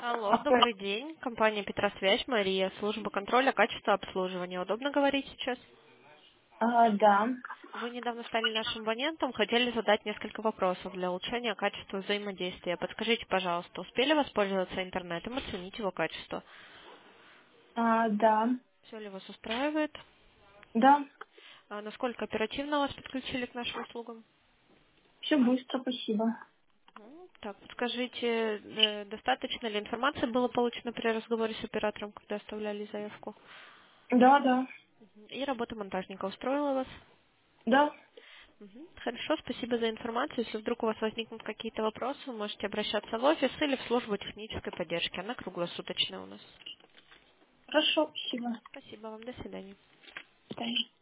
Алло, добрый день. Компания Петросвязь, Мария, служба контроля качества обслуживания. Удобно говорить сейчас? Да. Вы недавно стали нашим абонентом, хотели задать несколько вопросов для улучшения качества взаимодействия. Подскажите, пожалуйста, успели воспользоваться интернетом, оценить его качество? Да. Все ли вас устраивает? Да. Насколько оперативно вас подключили к нашим услугам? Все быстро, спасибо. Так, подскажите, достаточно ли информации было получено при разговоре с оператором, когда оставляли заявку? Да, да. И работа монтажника устроила вас? Да. Хорошо, спасибо за информацию. Если вдруг у вас возникнут какие-то вопросы, вы можете обращаться в офис или в службу технической поддержки. Она круглосуточная у нас. Хорошо, спасибо. Спасибо вам, до свидания. До свидания.